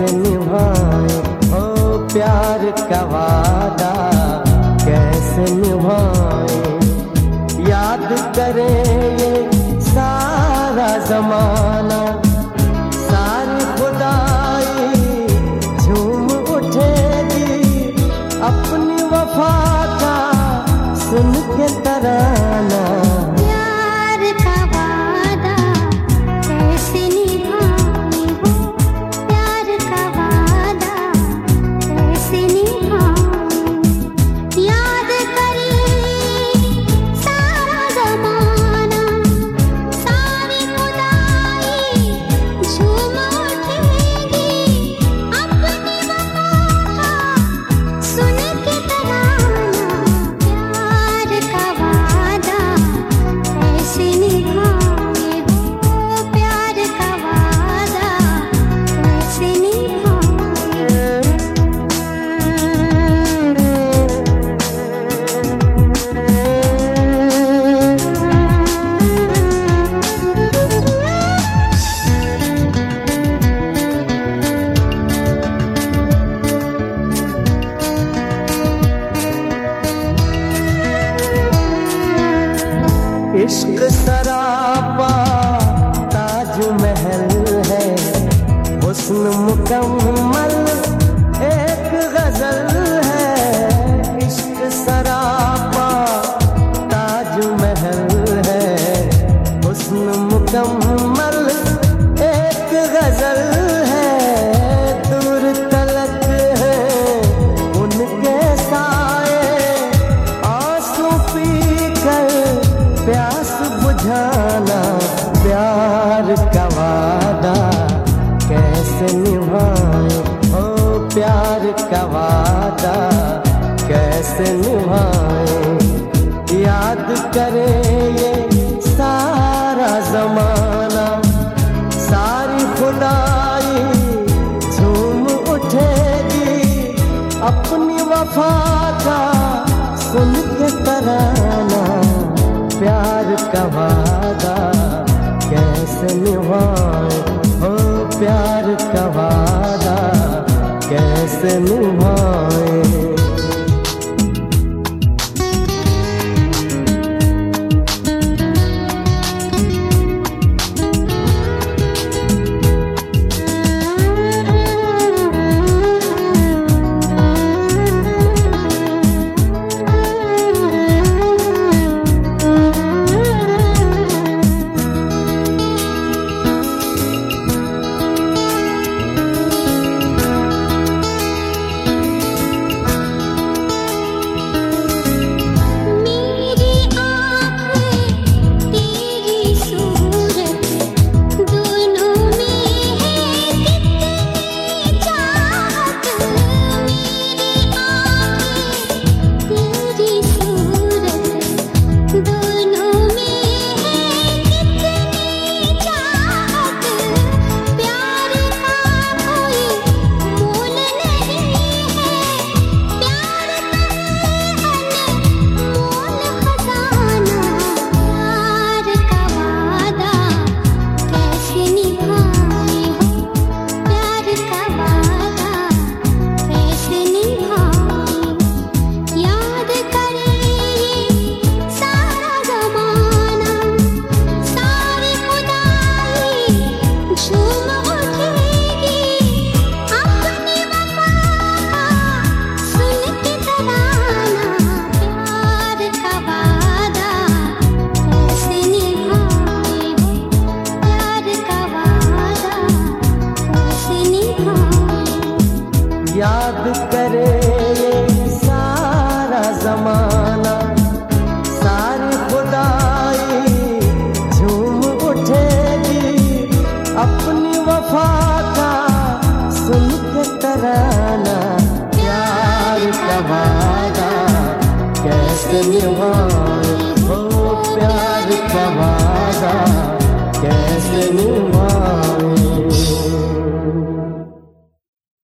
निभाए हो प्यार का वादा कैसे निभाए। याद करे ये सारा जमाना सारी खुदाई झूम उठेगी अपनी वफा का सुन के तराना। इश्क सरापा ताजमहल है हुस्न मुकम्मल एक गजल है। इश्क सरापा ताजमहल है हुस्न मुकम्मल एक गजल है। दूर तलक है उनके साए आंसू पी कर प्यास बुझाना। प्यार का वादा कैसे निभाए हो प्यार का वादा कैसे निभाए। याद करे ये सारा जमाना सारी खुदाई झूम उठेगी अपनी वफा का सुन के तराना। प्यार का वादा कैसे निभाए हो प्यार का वादा कैसे निभाए। याद करे ये सारा जमाना सारी खुदाई झूम उठेगी अपनी वफा का सुन के तराना। प्यार का वादा कैसे निभाए हो प्यार का वादा